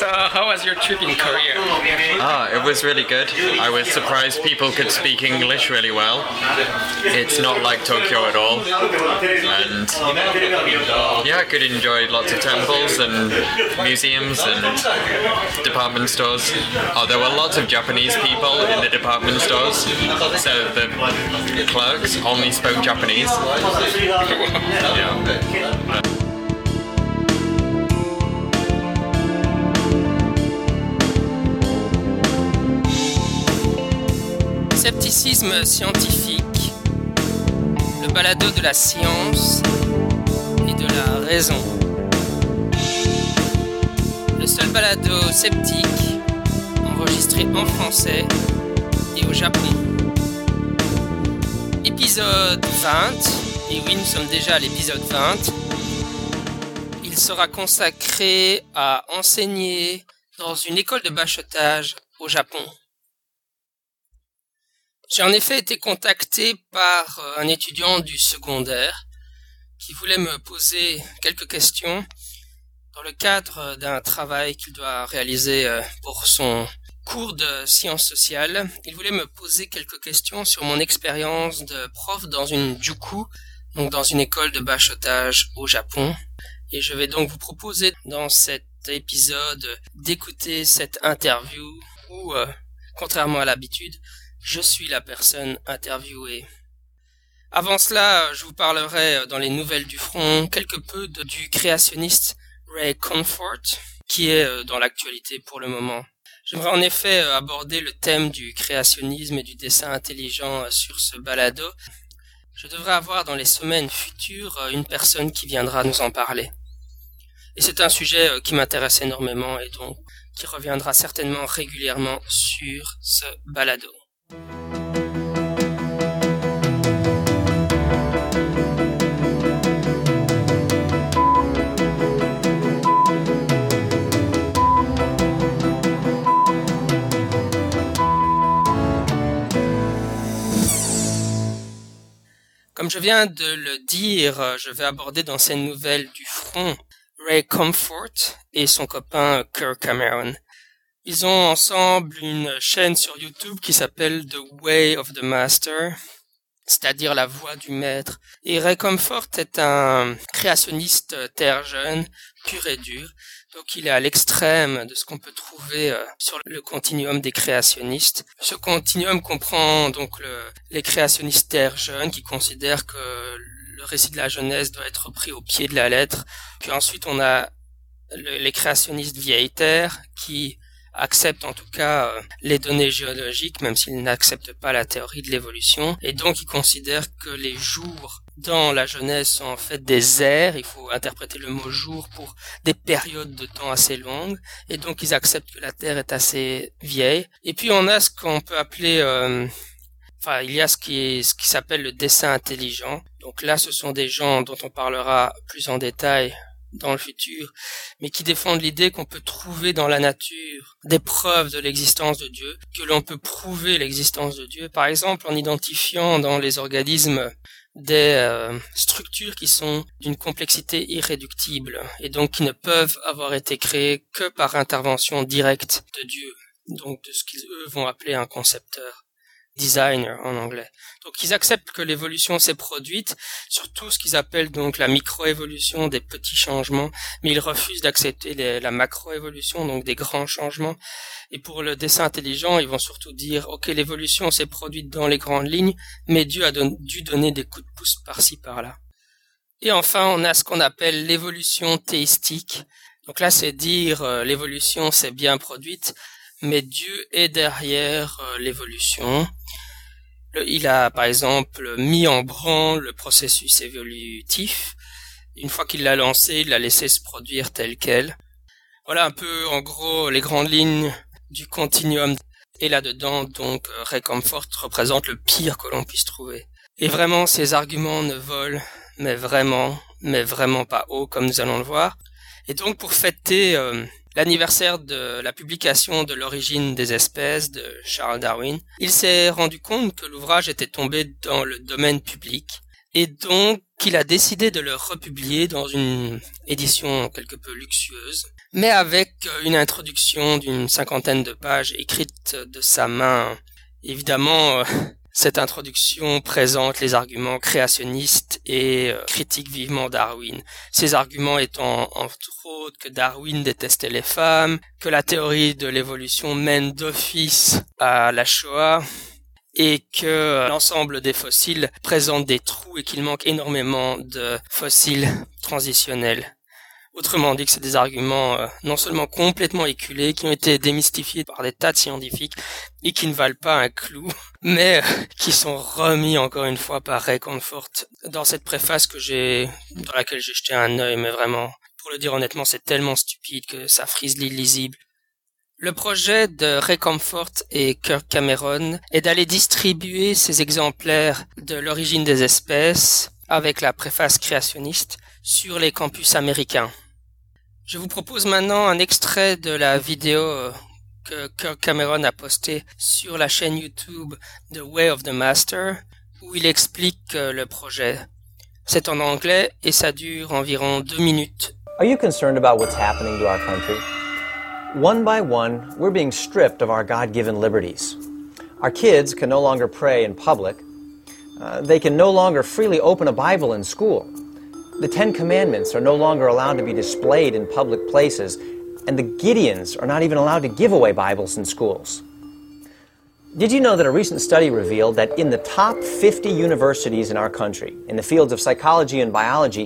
So, how was your trip in Korea? It was really good. I was surprised people could speak English really well. It's not like Tokyo at all. And yeah, I could enjoy lots of temples and museums and department stores. Oh, there were lots of Japanese people in the department stores, so the clerks only spoke Japanese. Yeah. Scepticisme scientifique, le balado de la science et de la raison. Le seul balado sceptique enregistré en français et au Japon. Épisode 20, et oui, nous sommes déjà à l'épisode 20. Il sera consacré à enseigner dans une école de bachotage au Japon. J'ai en effet été contacté par un étudiant du secondaire qui voulait me poser quelques questions dans le cadre d'un travail qu'il doit réaliser pour son cours de sciences sociales. Il voulait me poser quelques questions sur mon expérience de prof dans une juku, donc dans une école de bachotage au Japon. Et je vais donc vous proposer dans cet épisode d'écouter cette interview où, contrairement à l'habitude, je suis la personne interviewée. Avant cela, je vous parlerai dans les nouvelles du front quelque peu du créationniste Ray Comfort, qui est dans l'actualité pour le moment. J'aimerais en effet aborder le thème du créationnisme et du dessin intelligent sur ce balado. Je devrais avoir dans les semaines futures une personne qui viendra nous en parler. Et c'est un sujet qui m'intéresse énormément et donc qui reviendra certainement régulièrement sur ce balado. Comme je viens de le dire, je vais aborder dans ces nouvelles du front Ray Comfort et son copain Kirk Cameron. Ils ont ensemble une chaîne sur YouTube qui s'appelle The Way of the Master, c'est-à-dire la voie du maître. Et Ray Comfort est un créationniste terre jeune, pur et dur. Donc il est à l'extrême de ce qu'on peut trouver sur le continuum des créationnistes. Ce continuum comprend donc les créationnistes terre jeunes qui considèrent que le récit de la Genèse doit être pris au pied de la lettre. Puis ensuite on a les créationnistes vieille terre qui acceptent en tout cas les données géologiques, même s'ils n'acceptent pas la théorie de l'évolution. Et donc ils considèrent que les jours dans la Genèse sont en fait des ères. Il faut interpréter le mot jour pour des périodes de temps assez longues. Et donc ils acceptent que la Terre est assez vieille. Et puis on a ce qu'on peut appeler... il y a ce qui s'appelle le dessin intelligent. Donc là, ce sont des gens dont on parlera plus en détail dans le futur, mais qui défendent l'idée qu'on peut trouver dans la nature des preuves de l'existence de Dieu, que l'on peut prouver l'existence de Dieu, par exemple en identifiant dans les organismes des structures qui sont d'une complexité irréductible et donc qui ne peuvent avoir été créées que par intervention directe de Dieu, donc de ce qu'ils eux vont appeler un concepteur. Designer en anglais. Donc ils acceptent que l'évolution s'est produite, surtout ce qu'ils appellent donc la microévolution des petits changements, mais ils refusent d'accepter la macroévolution, donc des grands changements. Et pour le dessin intelligent, ils vont surtout dire ok, l'évolution s'est produite dans les grandes lignes, mais Dieu a dû donner des coups de pouce par-ci par-là. Et enfin, on a ce qu'on appelle l'évolution théistique. Donc là, c'est dire l'évolution s'est bien produite, mais Dieu est derrière l'évolution. Il a, par exemple, mis en branle le processus évolutif. Une fois qu'il l'a lancé, il l'a laissé se produire tel quel. Voilà un peu, en gros, les grandes lignes du continuum. Et là-dedans, donc, Ray Comfort représente le pire que l'on puisse trouver. Et vraiment, ces arguments ne volent, mais vraiment pas haut, comme nous allons le voir. Et donc, pour fêter l'anniversaire de la publication de l'origine des espèces de Charles Darwin, il s'est rendu compte que l'ouvrage était tombé dans le domaine public et donc il a décidé de le republier dans une édition quelque peu luxueuse mais avec une introduction d'une 50aine de pages écrite de sa main. Évidemment, cette introduction présente les arguments créationnistes et critique vivement Darwin. Ces arguments étant entre autres que Darwin détestait les femmes, que la théorie de l'évolution mène d'office à la Shoah, et que l'ensemble des fossiles présente des trous et qu'il manque énormément de fossiles transitionnels. Autrement dit que c'est des arguments non seulement complètement éculés, qui ont été démystifiés par des tas de scientifiques et qui ne valent pas un clou, mais qui sont remis encore une fois par Ray Comfort dans cette préface dans laquelle j'ai jeté un œil, mais vraiment, pour le dire honnêtement, c'est tellement stupide que ça frise l'illisible. Le projet de Ray Comfort et Kirk Cameron est d'aller distribuer ces exemplaires de l'origine des espèces avec la préface créationniste sur les campus américains. Je vous propose maintenant un extrait de la vidéo que Kirk Cameron a postée sur la chaîne YouTube The Way of the Master, où il explique le projet. C'est en anglais et ça dure environ 2 minutes. Are you concerned about what's happening to our country? One by one, we're being stripped of our God-given liberties. Our kids can no longer pray in public. They can no longer freely open a Bible in school. The Ten Commandments are no longer allowed to be displayed in public places, and the Gideons are not even allowed to give away Bibles in schools. Did you know that a recent study revealed that in the top 50 universities in our country, in the fields of psychology and biology,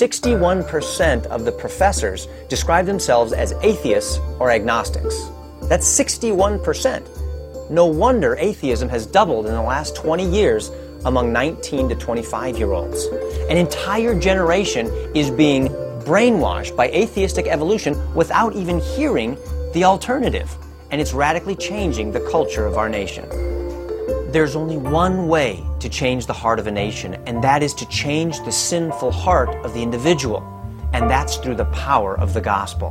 61% of the professors describe themselves as atheists or agnostics? That's 61%. No wonder atheism has doubled in the last 20 years among 19 to 25-year-olds. An entire generation is being brainwashed by atheistic evolution without even hearing the alternative. And it's radically changing the culture of our nation. There's only one way to change the heart of a nation, and that is to change the sinful heart of the individual. And that's through the power of the gospel.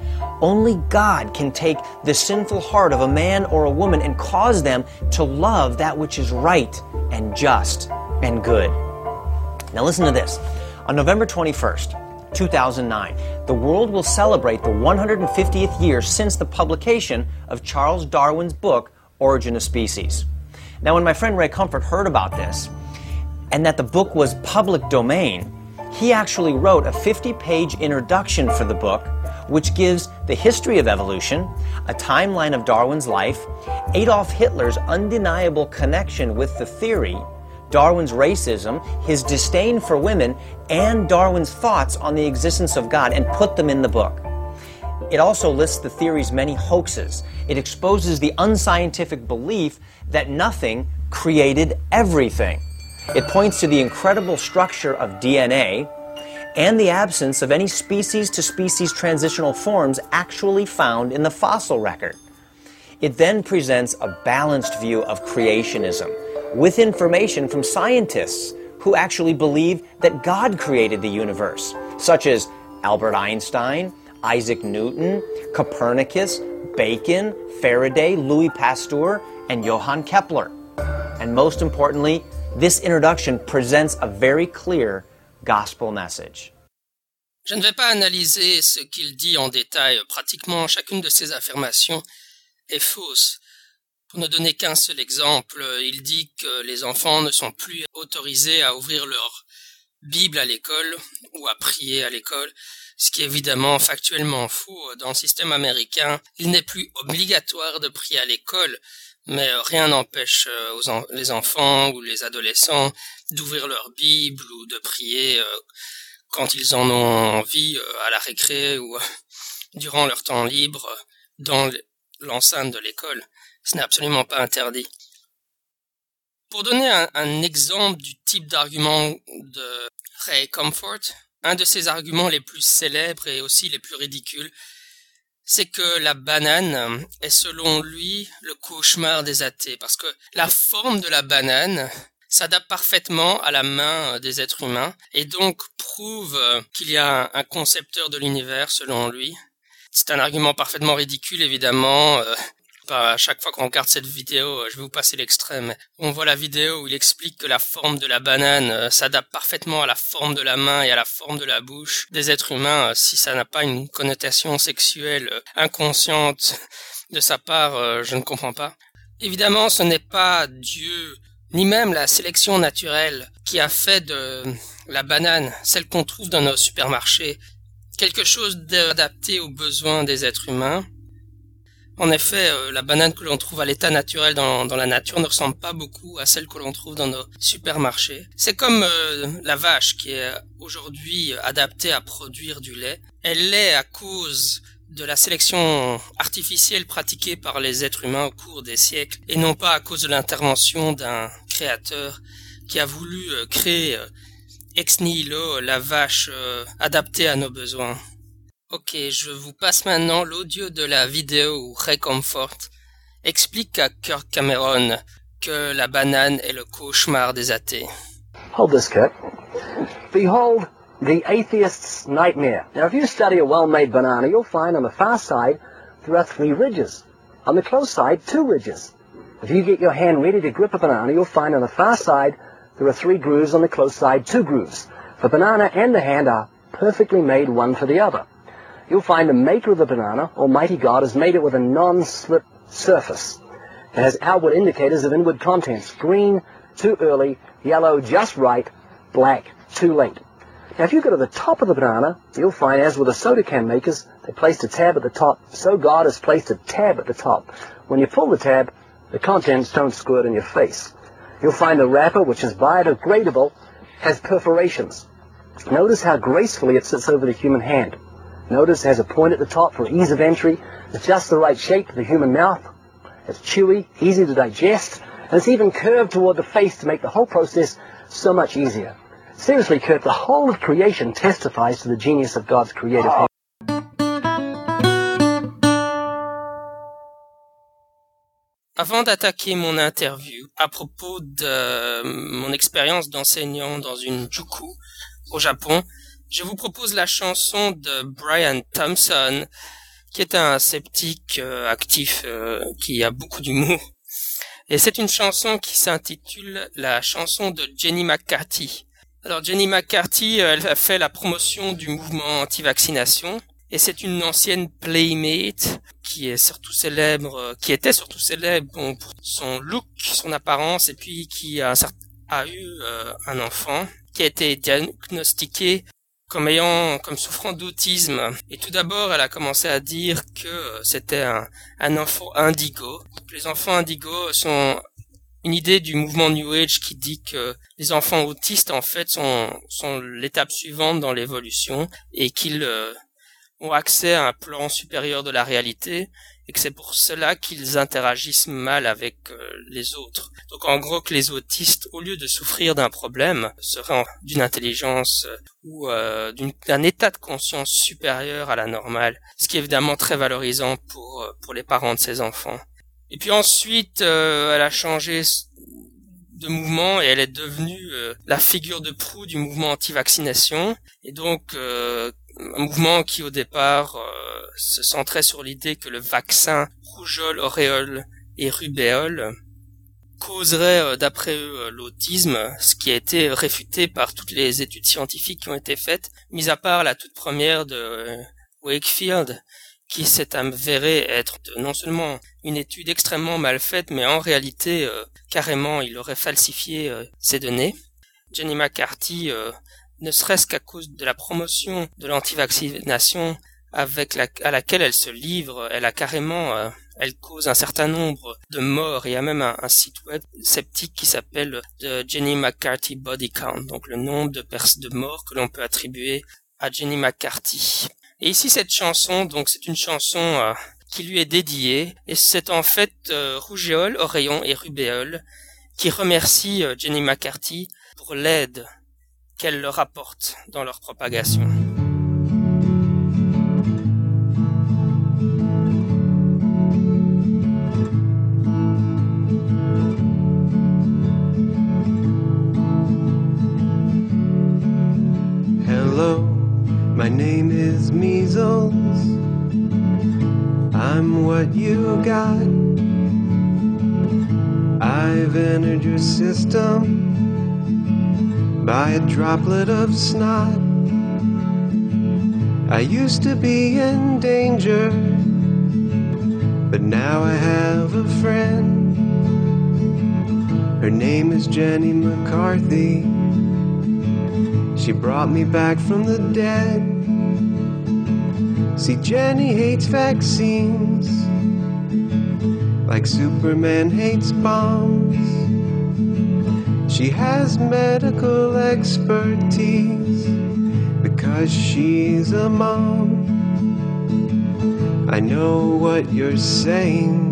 Only God can take the sinful heart of a man or a woman and cause them to love that which is right and just and good. Now listen to this. On November 21st, 2009, the world will celebrate the 150th year since the publication of Charles Darwin's book, Origin of Species. Now, when my friend Ray Comfort heard about this, and that the book was public domain, he actually wrote a 50-page introduction for the book, which gives the history of evolution, a timeline of Darwin's life, Adolf Hitler's undeniable connection with the theory, Darwin's racism, his disdain for women, and Darwin's thoughts on the existence of God, and put them in the book. It also lists the theory's many hoaxes. It exposes the unscientific belief that nothing created everything. It points to the incredible structure of DNA and the absence of any species-to-species transitional forms actually found in the fossil record. It then presents a balanced view of creationism, with information from scientists who actually believe that God created the universe, such as Albert Einstein, Isaac Newton, Copernicus, Bacon, Faraday, Louis Pasteur, and Johann Kepler. And most importantly, this introduction presents a very clear gospel message. Je ne vais pas analyser ce qu'il dit en détail. Pratiquement chacune de ses affirmations est fausse. Pour ne donner qu'un seul exemple, il dit que les enfants ne sont plus autorisés à ouvrir leur Bible à l'école ou à prier à l'école, ce qui est évidemment factuellement faux. Dans le système américain, il n'est plus obligatoire de prier à l'école, mais rien n'empêche les enfants ou les adolescents d'ouvrir leur Bible ou de prier quand ils en ont envie à la récré ou durant leur temps libre dans l'enceinte de l'école. Ce n'est absolument pas interdit. Pour donner un exemple du type d'argument de Ray Comfort, un de ses arguments les plus célèbres et aussi les plus ridicules, c'est que la banane est selon lui le cauchemar des athées, parce que la forme de la banane s'adapte parfaitement à la main des êtres humains et donc prouve qu'il y a un concepteur de l'univers selon lui. C'est un argument parfaitement ridicule évidemment. À chaque fois qu'on regarde cette vidéo, je vais vous passer l'extrait, mais on voit la vidéo où il explique que la forme de la banane s'adapte parfaitement à la forme de la main et à la forme de la bouche des êtres humains. Si ça n'a pas une connotation sexuelle inconsciente de sa part, je ne comprends pas. Évidemment, ce n'est pas Dieu, ni même la sélection naturelle, qui a fait de la banane, celle qu'on trouve dans nos supermarchés, quelque chose d'adapté aux besoins des êtres humains. En effet, la banane que l'on trouve à l'état naturel dans la nature ne ressemble pas beaucoup à celle que l'on trouve dans nos supermarchés. C'est comme la vache qui est aujourd'hui adaptée à produire du lait. Elle l'est à cause de la sélection artificielle pratiquée par les êtres humains au cours des siècles et non pas à cause de l'intervention d'un créateur qui a voulu créer ex nihilo la vache adaptée à nos besoins. Ok, je vous passe maintenant l'audio de la vidéo où Ray Comfort explique à Kirk Cameron que la banane est le cauchemar des athées. Hold this, Kirk. Behold the atheist's nightmare. Now, if you study a well-made banana, you'll find on the far side there are 3 ridges. On the close side, 2 ridges. If you get your hand ready to grip a banana, you'll find on the far side there are 3 grooves, on the close side 2 grooves. The banana and the hand are perfectly made one for the other. You'll find the maker of the banana, Almighty God, has made it with a non-slip surface. It has outward indicators of inward contents. Green, too early. Yellow, just right. Black, too late. Now, if you go to the top of the banana, you'll find, as with the soda can makers, they placed a tab at the top. So God has placed a tab at the top. When you pull the tab, the contents don't squirt in your face. You'll find the wrapper, which is biodegradable, has perforations. Notice how gracefully it sits over the human hand. Notice it has a point at the top for ease of entry. It's just the right shape for the human mouth. It's chewy, easy to digest, and it's even curved toward the face to make the whole process so much easier. Seriously, Kurt, the whole of creation testifies to the genius of God's creative hand. Avant d'attaquer mon interview à propos de mon expérience d'enseignant dans une juku au Japon, je vous propose la chanson de Brian Thompson, qui est un sceptique actif qui a beaucoup d'humour. Et c'est une chanson qui s'intitule la chanson de Jenny McCarthy. Alors Jenny McCarthy, elle a fait la promotion du mouvement anti-vaccination. Et c'est une ancienne playmate qui était surtout célèbre pour son look, son apparence, et puis qui a eu un enfant qui a été diagnostiqué comme souffrant d'autisme. Et tout d'abord, elle a commencé à dire que c'était un enfant indigo. Les enfants indigos sont une idée du mouvement New Age qui dit que les enfants autistes, en fait, sont l'étape suivante dans l'évolution et qu'ils ont accès à un plan supérieur de la réalité et que c'est pour cela qu'ils interagissent mal avec les autres. Donc en gros que les autistes, au lieu de souffrir d'un problème, seraient d'une intelligence ou d'un état de conscience supérieur à la normale, ce qui est évidemment très valorisant pour les parents de ces enfants. Et puis ensuite, elle a changé de mouvement et elle est devenue la figure de proue du mouvement anti-vaccination. Et donc un mouvement qui au départ se centrait sur l'idée que le vaccin rougeole, auréole et rubéole causerait d'après eux l'autisme, ce qui a été réfuté par toutes les études scientifiques qui ont été faites, mis à part la toute première de Wakefield, qui s'est avérée être non seulement une étude extrêmement mal faite, mais en réalité carrément il aurait falsifié ces données. Jenny McCarthy, ne serait-ce qu'à cause de la promotion de l'anti-vaccination à laquelle elle se livre, elle cause un certain nombre de morts. Il y a même un site web sceptique qui s'appelle The Jenny McCarthy Body Count, donc le nombre de morts que l'on peut attribuer à Jenny McCarthy. Et ici cette chanson, donc c'est une chanson qui lui est dédiée, et c'est en fait rougeole, auréole et rubéole qui remercie Jenny McCarthy pour l'aide qu'elle leur apporte dans leur propagation. Hello, my name is Measles. I'm what you got. I've entered your system by a droplet of snot. I used to be in danger, but now I have a friend. Her name is Jenny McCarthy. She brought me back from the dead. See, Jenny hates vaccines like Superman hates bombs. She has medical expertise because she's a mom. I know what you're saying.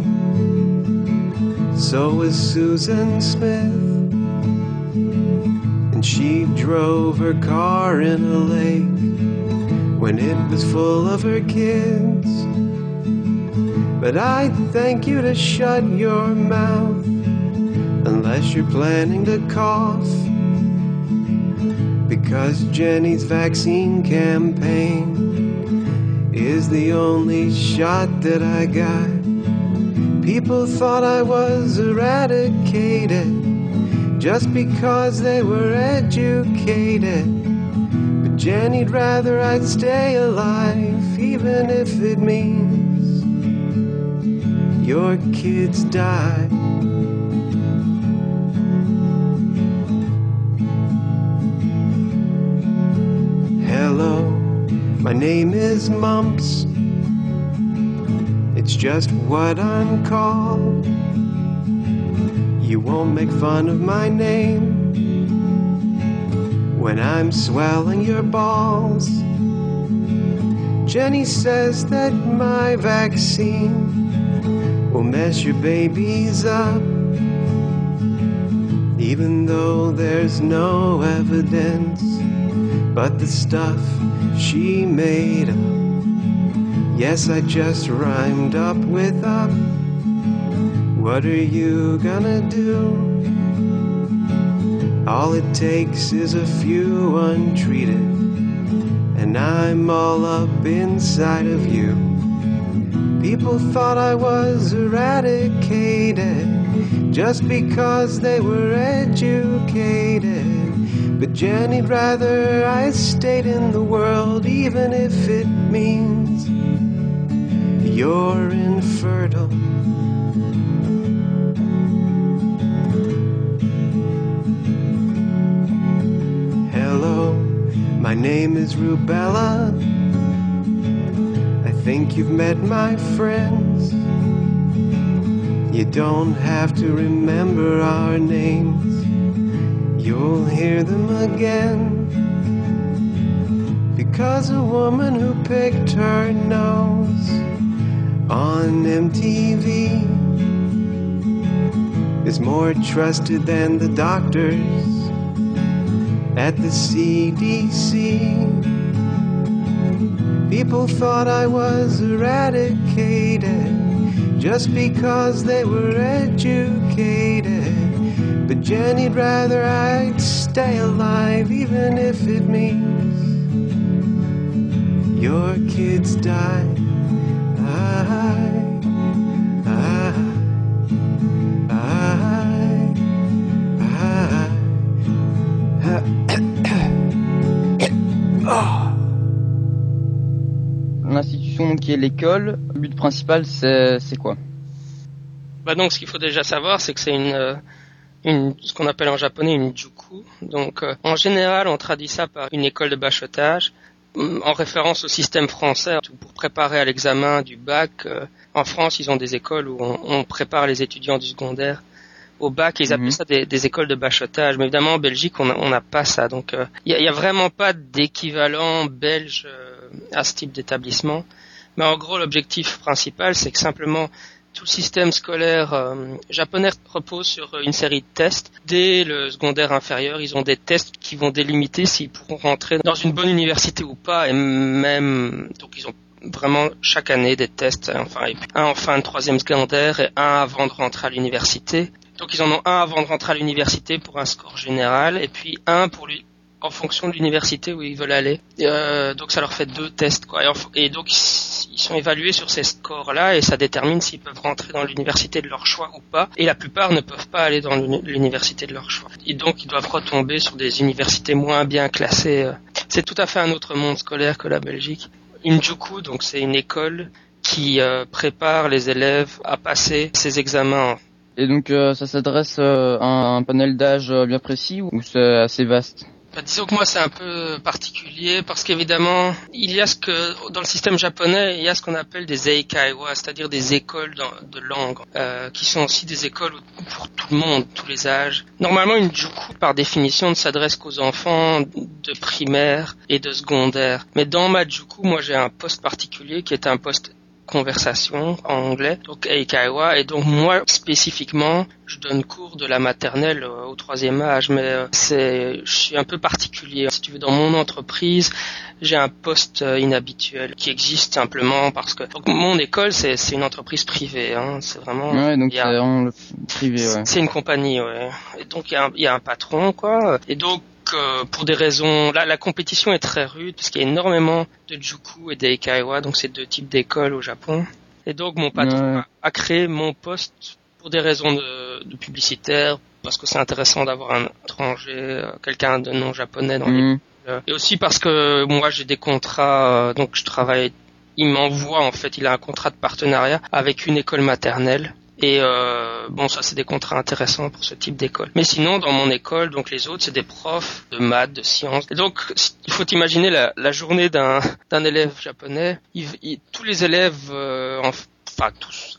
So is Susan Smith, and she drove her car in a lake when it was full of her kids. But I thank you to shut your mouth unless you're planning to cough, because Jenny's vaccine campaign is the only shot that I got. People thought I was eradicated just because they were educated. But Jenny'd rather I'd stay alive, even if it means your kids die. Hello, my name is Mumps. It's just what I'm called. You won't make fun of my name when I'm swelling your balls. Jenny says that my vaccine will mess your babies up, even though there's no evidence but the stuff she made up. Yes, I just rhymed up with up. What are you gonna do? All it takes is a few untreated, and I'm all up inside of you. People thought I was eradicated just because they were educated. But Jenny'd rather I stayed in the world, even if it means you're infertile. Hello, my name is Rubella. I think you've met my friends. You don't have to remember our names. You'll hear them again, because a woman who picked her nose on MTV is more trusted than the doctors at the CDC. People thought I was eradicated just because they were educated. But Jenny'd rather I'd stay alive, even if it means your kids die. L'institution qui est l'école, le but principal c'est quoi? Bah donc ce qu'il faut déjà savoir, c'est que c'est ce qu'on appelle en japonais une juku. Donc en général on traduit ça par une école de bachotage, en référence au système français. Pour préparer à l'examen du bac, en France ils ont des écoles où on prépare les étudiants du secondaire au bac, et ils appellent ça des écoles de bachotage. Mais évidemment en Belgique on n'a pas ça, donc il y a vraiment pas d'équivalent belge à ce type d'établissement. Mais en gros l'objectif principal c'est que simplement tout le système scolaire japonais repose sur une série de tests. Dès le secondaire inférieur, ils ont des tests qui vont délimiter s'ils pourront rentrer dans une bonne université ou pas, et même donc ils ont vraiment chaque année des tests, enfin un en fin de troisième secondaire et un avant de rentrer à l'université. Donc ils en ont un avant de rentrer à l'université pour un score général, et puis un pour lui en fonction de l'université où ils veulent aller. Donc ça leur fait 2 tests, quoi. Et donc ils sont évalués sur ces scores-là et ça détermine s'ils peuvent rentrer dans l'université de leur choix ou pas. Et la plupart ne peuvent pas aller dans l'université de leur choix. Et donc ils doivent retomber sur des universités moins bien classées. C'est tout à fait un autre monde scolaire que la Belgique. Injuku, donc c'est une école qui prépare les élèves à passer ces examens. Et donc ça s'adresse à un panel d'âge bien précis ou c'est assez vaste? Disons que moi c'est un peu particulier parce qu'évidemment il y a dans le système japonais il y a ce qu'on appelle des eikaiwa, c'est-à-dire des écoles de langue qui sont aussi des écoles pour tout le monde, tous les âges. Normalement une juku par définition ne s'adresse qu'aux enfants de primaire et de secondaire. Mais dans ma juku, moi j'ai un poste particulier qui est un poste conversation en anglais, donc eikaiwa, et donc moi spécifiquement je donne cours de la maternelle au 3e âge, mais je suis un peu particulier. Si tu veux, dans mon entreprise, j'ai un poste inhabituel qui existe simplement parce que donc mon école c'est une entreprise privée, hein, c'est vraiment donc c'est vraiment le privé, ouais. C'est une compagnie, ouais. Et donc il y a un patron, quoi, et donc pour des raisons, là la compétition est très rude parce qu'il y a énormément de juku et d'eikaiwa, donc c'est 2 types d'écoles au Japon. Et donc mon patron a créé mon poste pour des raisons de publicitaire, parce que c'est intéressant d'avoir un étranger, quelqu'un de non japonais dans l'école. Et aussi parce que moi j'ai des contrats, donc je travaille, il m'envoie en fait, il a un contrat de partenariat avec une école maternelle. Et ça c'est des contrats intéressants pour ce type d'école. Mais sinon dans mon école, donc les autres c'est des profs de maths, de sciences. Et donc il faut imaginer la journée d'un élève japonais. Tous les élèves, tous,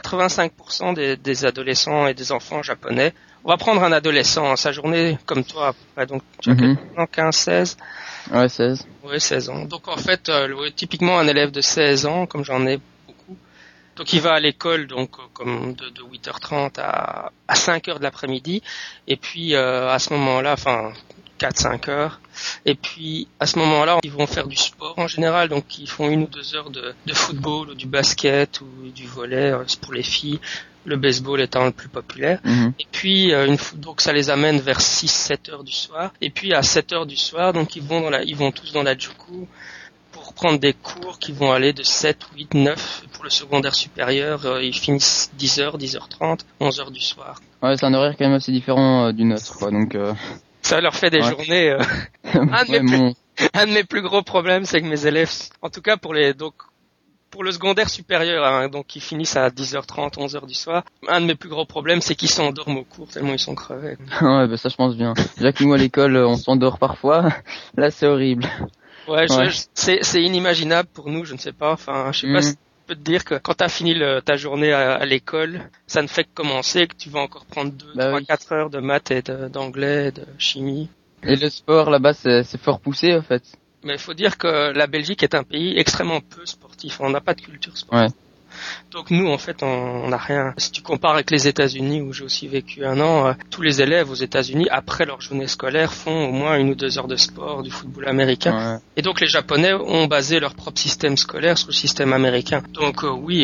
85% des adolescents et des enfants japonais. On va prendre un adolescent, sa journée comme toi, donc tu as 15, 16. Ouais, 16. Ouais, 16 ans. Donc en fait, typiquement un élève de 16 ans, comme j'en ai. Donc il va à l'école donc comme de 8h30 à 5h de l'après-midi, et puis à ce moment-là, 4-5 heures, et puis à ce moment-là ils vont faire du sport en général, donc ils font 1 ou 2 heures de football ou du basket ou du volley, c'est pour les filles, le baseball étant le plus populaire. Et puis donc ça les amène vers 6-7 heures du soir, et puis à 7 heures du soir donc ils vont tous dans la juku pour prendre des cours qui vont aller de 7, 8, 9. Pour le secondaire supérieur, ils finissent 10h, 10h30, 11h du soir. Ouais, c'est un horaire quand même assez différent du nôtre, quoi. Donc ça leur fait des journées. Un de mes plus gros problèmes, c'est que mes élèves, en tout cas pour le secondaire supérieur, hein, donc qui finissent à 10h30, 11h du soir, un de mes plus gros problèmes, c'est qu'ils s'endorment au cours tellement ils sont crevés. Ouais, ça je pense bien. Déjà que nous à l'école, on s'endort parfois. Là, c'est horrible. Ouais, c'est inimaginable pour nous, je ne sais pas. Je sais pas si je peux te dire que quand t'as fini ta journée à l'école, ça ne fait que commencer, que tu vas encore prendre 4 heures de maths et d'anglais, de chimie. Et le sport là-bas, c'est fort poussé en fait. Mais il faut dire que la Belgique est un pays extrêmement peu sportif. On n'a pas de culture sportive. Ouais. Donc nous, en fait, on n'a rien. Si tu compares avec les États-Unis, où j'ai aussi vécu 1 an, tous les élèves aux États-Unis, après leur journée scolaire, font au moins 1 ou 2 heures de sport, du football américain. Ouais. Et donc les Japonais ont basé leur propre système scolaire sur le système américain. Donc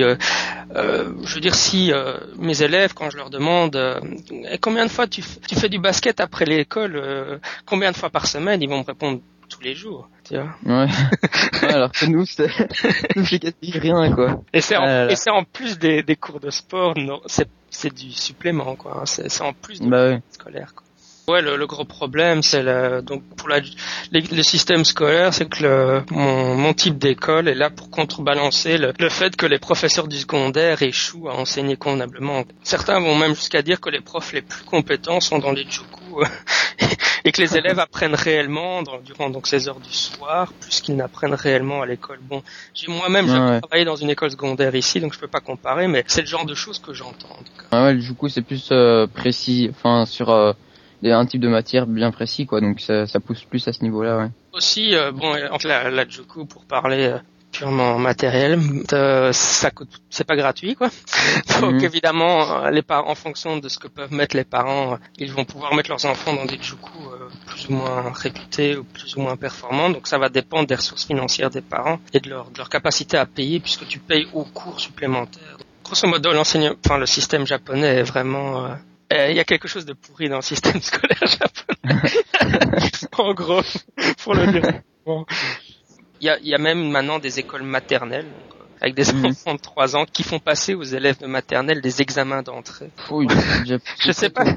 je veux dire, si mes élèves, quand je leur demande combien de fois tu fais du basket après l'école, combien de fois par semaine, ils vont me répondre tous les jours, tu vois. Ouais. Alors que nous c'est quasi rien, quoi. Et c'est en plus des cours de sport, non, c'est du supplément, quoi. C'est en plus de scolaire, quoi. Ouais, le gros problème, c'est donc pour le système scolaire, c'est que mon type d'école est là pour contrebalancer le fait que les professeurs du secondaire échouent à enseigner convenablement. Certains vont même jusqu'à dire que les profs les plus compétents sont dans les juku et que les élèves apprennent réellement durant donc ces heures du soir plus qu'ils n'apprennent réellement à l'école. Bon, j'ai moi-même jamais travaillé dans une école secondaire ici, donc je peux pas comparer, mais c'est le genre de choses que j'entends en tout cas. Ouais, le juku c'est plus précis, sur un type de matière bien précis, quoi, donc ça pousse plus à ce niveau-là, ouais. Aussi, la juku, pour parler purement matériel, ça coûte, c'est pas gratuit, quoi. Donc évidemment, les parents, en fonction de ce que peuvent mettre les parents, ils vont pouvoir mettre leurs enfants dans des juku plus ou moins réputés ou plus ou moins performants. Donc ça va dépendre des ressources financières des parents et de leur capacité à payer, puisque tu payes aux cours supplémentaires. Grosso modo, le système japonais est vraiment Il y a quelque chose de pourri dans le système scolaire japonais. En gros, pour le dire. Bon. Il y a même maintenant des écoles maternelles, avec des enfants de 3 ans qui font passer aux élèves de maternelle des examens d'entrée. Oui, je sais pas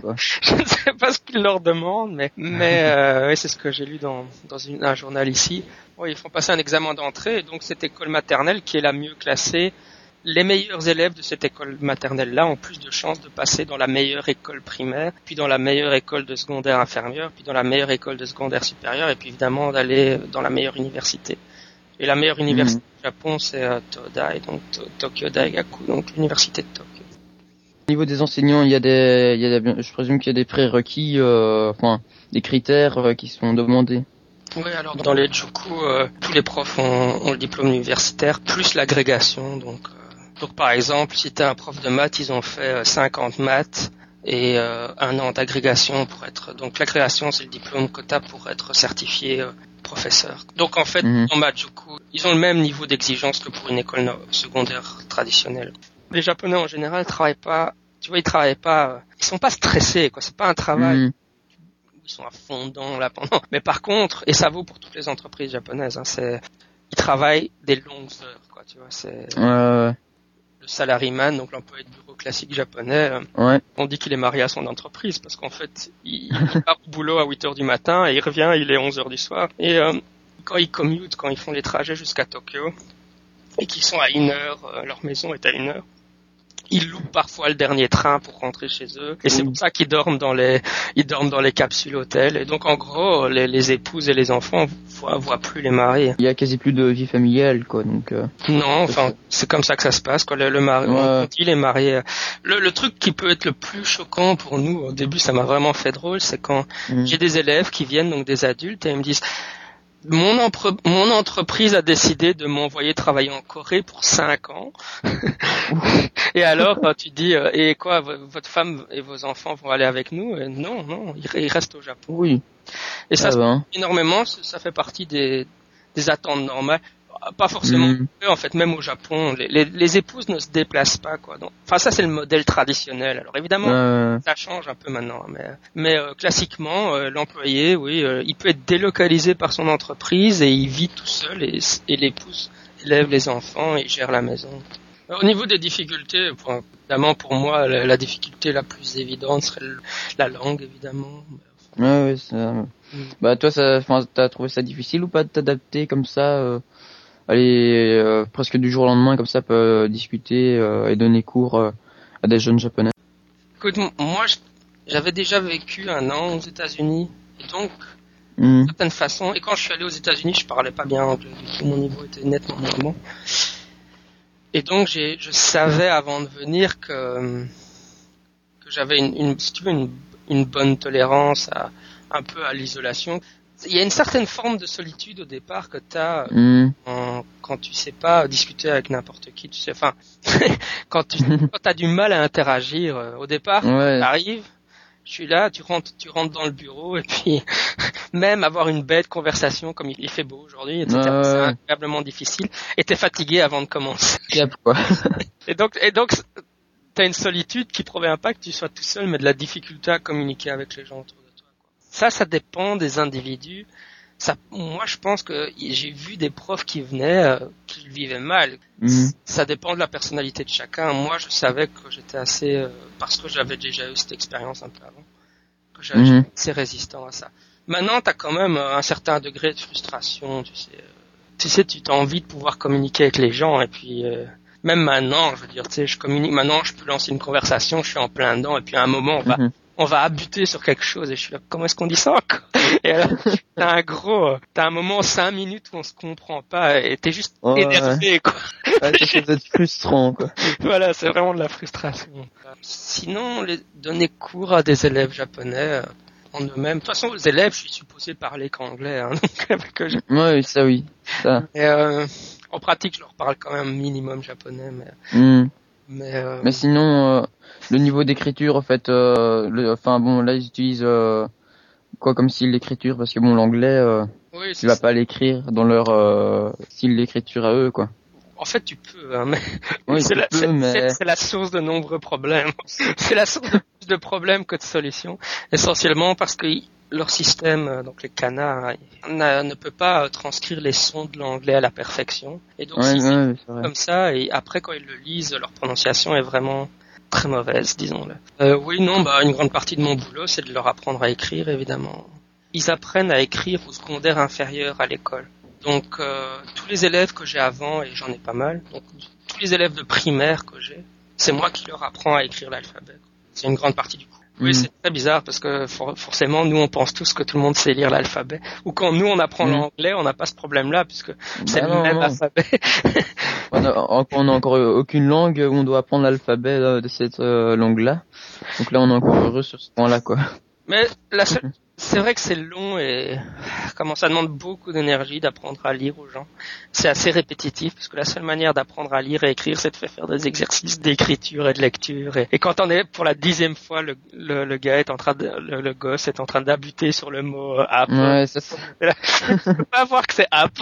ce qu'ils leur demandent, mais ouais, c'est ce que j'ai lu dans un journal ici. Ouais, ils font passer un examen d'entrée, et donc cette école maternelle qui est la mieux classée, les meilleurs élèves de cette école maternelle-là ont plus de chances de passer dans la meilleure école primaire, puis dans la meilleure école de secondaire inférieure, puis dans la meilleure école de secondaire supérieure, et puis évidemment d'aller dans la meilleure université. Et la meilleure université du Japon, c'est Todai, donc Tokyo Daigaku, donc l'université de Tokyo. Au niveau des enseignants, je présume qu'il y a des prérequis, des critères qui sont demandés. Oui, alors dans les Juku, tous les profs ont le diplôme universitaire, plus l'agrégation. Donc par exemple, si t'es un prof de maths, ils ont fait 50 maths et 1 an d'agrégation pour être... Donc l'agrégation, c'est le diplôme que t'as pour être certifié professeur. Donc en fait, en Majuku, ils ont le même niveau d'exigence que pour une école secondaire traditionnelle. Les Japonais en général travaillent pas, ils sont pas stressés, quoi. C'est pas un travail. Ils sont à fond dedans là pendant. Mais par contre, et ça vaut pour toutes les entreprises japonaises, ils travaillent des longues heures, quoi. Tu vois, c'est le salaryman, donc l'employé de bureau classique japonais. On dit qu'il est marié à son entreprise parce qu'en fait, il part au boulot à 8h du matin et il revient, il est 11h du soir. Et quand ils commutent, quand ils font les trajets jusqu'à Tokyo et qu'ils sont à 1h, leur maison est à 1h. Ils loupent parfois le dernier train pour rentrer chez eux. Et c'est pour ça qu'ils dorment dans les capsules hôtels. Et donc, en gros, les épouses et les enfants voient plus les maris. Il y a quasi plus de vie familiale, quoi, donc, Non, enfin, c'est comme ça que ça se passe, quoi. Le mari, on dit les mariés. Le truc qui peut être le plus choquant pour nous, au début, ça m'a vraiment fait drôle, c'est quand j'ai des élèves qui viennent, donc des adultes, et ils me disent, mon entreprise a décidé de m'envoyer travailler en Corée pour 5 ans. Et alors, tu dis, et quoi, votre femme et vos enfants vont aller avec nous? Et non, ils restent au Japon. Oui. Et ça, énormément, ça fait partie des attentes normales. Pas forcément, en fait, même au Japon, les épouses ne se déplacent pas, quoi. Donc, enfin, ça, c'est le modèle traditionnel. Alors, évidemment, ça change un peu maintenant, mais classiquement, l'employé, il peut être délocalisé par son entreprise et il vit tout seul et l'épouse élève les enfants et gère la maison. Au niveau des difficultés, évidemment, pour moi, la difficulté la plus évidente serait la langue, évidemment. Ouais, ça... Bah, toi, t'as trouvé ça difficile ou pas de t'adapter comme ça, presque du jour au lendemain, comme ça, discuter et donner cours à des jeunes japonais? Écoute, moi, j'avais déjà vécu 1 an aux États-Unis, et donc, d'une certaine façon, et quand je suis allé aux États-Unis, je parlais pas bien anglais, du coup, mon niveau était nettement moins bon. Et donc, je savais avant de venir que j'avais une bonne tolérance un peu à l'isolation. Il y a une certaine forme de solitude au départ que t'as quand tu sais pas discuter avec n'importe qui, tu sais, enfin, quand t'as du mal à interagir, au départ, t'arrives, je suis là, tu rentres dans le bureau, et puis, même avoir une bête conversation comme il fait beau aujourd'hui, etc., c'est incroyablement difficile, et t'es fatigué avant de commencer. Et donc, t'as une solitude qui provient pas que tu sois tout seul, mais de la difficulté à communiquer avec les gens autour de toi, quoi. Ça dépend des individus. Moi, je pense que j'ai vu des profs qui venaient, qui le vivaient mal. Ça dépend de la personnalité de chacun. Moi, je savais que j'étais assez, parce que j'avais déjà eu cette expérience un peu avant, que j'étais assez résistant à ça. Maintenant, t'as quand même un certain degré de frustration, tu sais, tu as envie de pouvoir communiquer avec les gens, et puis, même maintenant, je veux dire, tu sais, je communique, maintenant, je peux lancer une conversation, je suis en plein dedans, et puis à un moment, on va abuter sur quelque chose, et je suis là, comment est-ce qu'on dit ça, quoi? Et alors, t'as un moment, 5 minutes où on se comprend pas, et t'es juste énervé, quoi. Ça peut être frustrant, quoi. Voilà, c'est vraiment de la frustration. Sinon, donner cours à des élèves japonais, en eux-mêmes. De toute façon, aux élèves, je suis supposé parler qu'anglais, hein, donc avec eux, ouais, ça oui. Ça. Et, en pratique, je leur parle quand même minimum japonais, mais sinon, le niveau d'écriture, en fait, là, ils utilisent quoi comme style d'écriture, parce que l'anglais, tu vas pas l'écrire dans leur style d'écriture à eux, quoi. En fait, tu peux, hein, mais oui, c'est la source de nombreux problèmes. C'est la source de de problèmes que de solutions, essentiellement parce que leur système, donc les canards, ne peut pas transcrire les sons de l'anglais à la perfection. Et donc, c'est comme ça, et après, quand ils le lisent, leur prononciation est vraiment très mauvaise, disons-le. Une grande partie de mon boulot, c'est de leur apprendre à écrire, évidemment. Ils apprennent à écrire au secondaire inférieur à l'école. Donc, tous les élèves que j'ai avant, et j'en ai pas mal, donc tous les élèves de primaire que j'ai, c'est moi qui leur apprends à écrire l'alphabet. C'est une grande partie du coup. Oui, c'est très bizarre parce que forcément, nous, on pense tous que tout le monde sait lire l'alphabet. Ou quand nous, on apprend l'anglais, on n'a pas ce problème-là puisque c'est le même alphabet. On n'a encore aucune langue où on doit apprendre l'alphabet de cette langue-là. Donc là, on est encore heureux sur ce point-là, quoi. Mais c'est vrai que c'est long et ça demande beaucoup d'énergie d'apprendre à lire aux gens. C'est assez répétitif parce que la seule manière d'apprendre à lire et écrire, c'est de faire des exercices d'écriture et de lecture. Et quand on est pour la 10e fois, le gars est le gosse est en train d'abuter sur le mot app. Ouais, ça. Je peux pas voir que c'est app.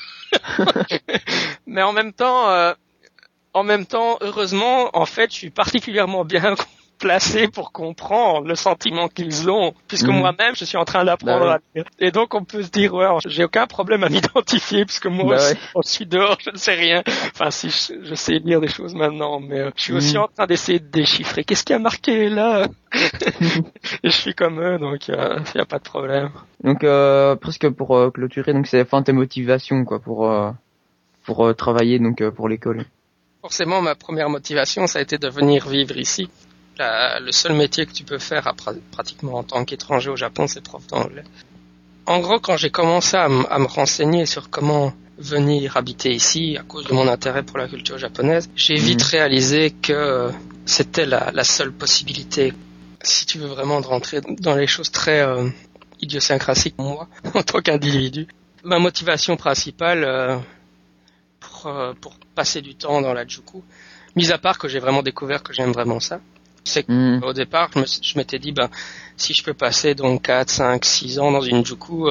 Mais en même temps, heureusement, en fait, je suis particulièrement bien placé pour comprendre le sentiment qu'ils ont, puisque moi-même je suis en train d'apprendre à lire. Et donc on peut se dire j'ai aucun problème à m'identifier puisque moi aussi quand je suis dehors je ne sais rien. Enfin si je sais lire des choses maintenant, mais je suis aussi en train d'essayer de déchiffrer qu'est-ce qui a marqué là. Et je suis comme eux, donc il y a pas de problème. Donc presque pour clôturer, donc c'est la fin de tes motivations quoi pour travailler donc pour l'école. Forcément ma première motivation ça a été de venir vivre ici. Le seul métier que tu peux faire pratiquement en tant qu'étranger au Japon, c'est prof d'anglais. En gros, quand j'ai commencé à me renseigner sur comment venir habiter ici, à cause de mon intérêt pour la culture japonaise, j'ai vite réalisé que c'était la seule possibilité. Si tu veux vraiment rentrer dans les choses très idiosyncrasiques pour moi, en tant qu'individu, ma motivation principale pour passer du temps dans la Juku, mis à part que j'ai vraiment découvert que j'aime vraiment ça, c'est qu'au départ, je m'étais dit, si je peux passer donc 4, 5, 6 ans dans une Juku,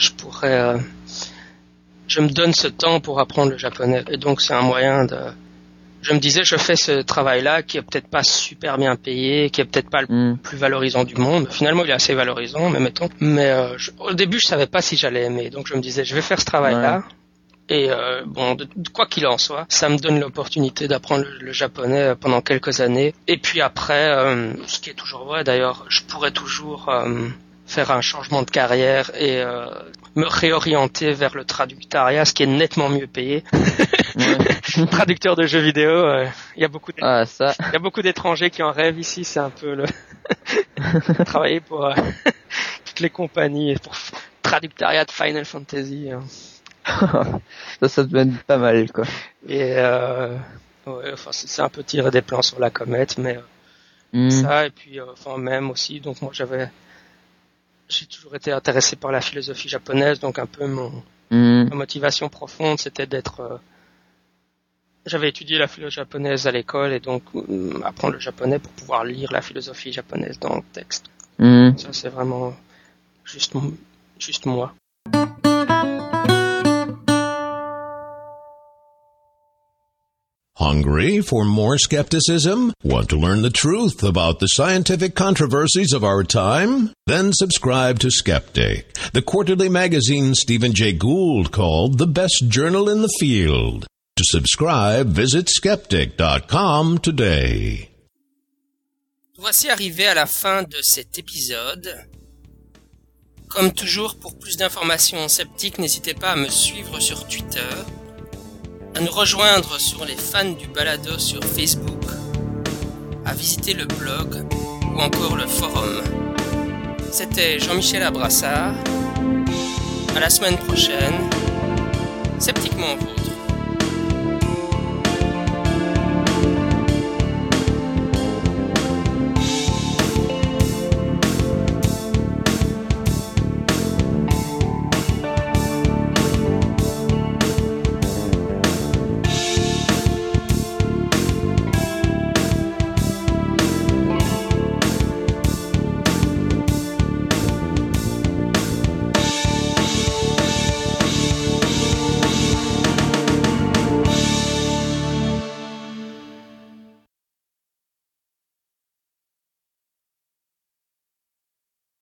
je me donne ce temps pour apprendre le japonais. Et donc, c'est un moyen je me disais, je fais ce travail-là qui est peut-être pas super bien payé, qui est peut-être pas le plus valorisant du monde. Finalement, il est assez valorisant, mais au début, je savais pas si j'allais aimer. Donc, je me disais, je vais faire ce travail-là. Ouais. Et quoi qu'il en soit, ça me donne l'opportunité d'apprendre le japonais pendant quelques années. Et puis après, ce qui est toujours vrai d'ailleurs, je pourrais toujours faire un changement de carrière et me réorienter vers le traductariat, ce qui est nettement mieux payé. Ouais. Traducteur de jeux vidéo, il y a beaucoup d'étrangers qui en rêvent ici. C'est un peu travailler pour toutes les compagnies pour traductoriat de Final Fantasy. Ça devait être pas mal quoi. Et c'est un peu tirer des plans sur la comète, mais ça et puis même aussi. Donc moi j'ai toujours été intéressé par la philosophie japonaise, donc un peu ma motivation profonde c'était d'être. J'avais étudié la philosophie japonaise à l'école et donc apprendre le japonais pour pouvoir lire la philosophie japonaise dans le texte. Ça c'est vraiment juste moi. Hungry for more skepticism? Want to learn the truth about the scientific controversies of our time? Then subscribe to Skeptic, the quarterly magazine Stephen Jay Gould called the best journal in the field. To subscribe, visit skeptic.com today. Voici arrivé à la fin de cet épisode. Comme toujours, pour plus d'informations sceptiques, n'hésitez pas à me suivre sur Twitter, à nous rejoindre sur les fans du balado sur Facebook, à visiter le blog ou encore le forum. C'était Jean-Michel Abrassard. À la semaine prochaine. Sceptiquement vôtre.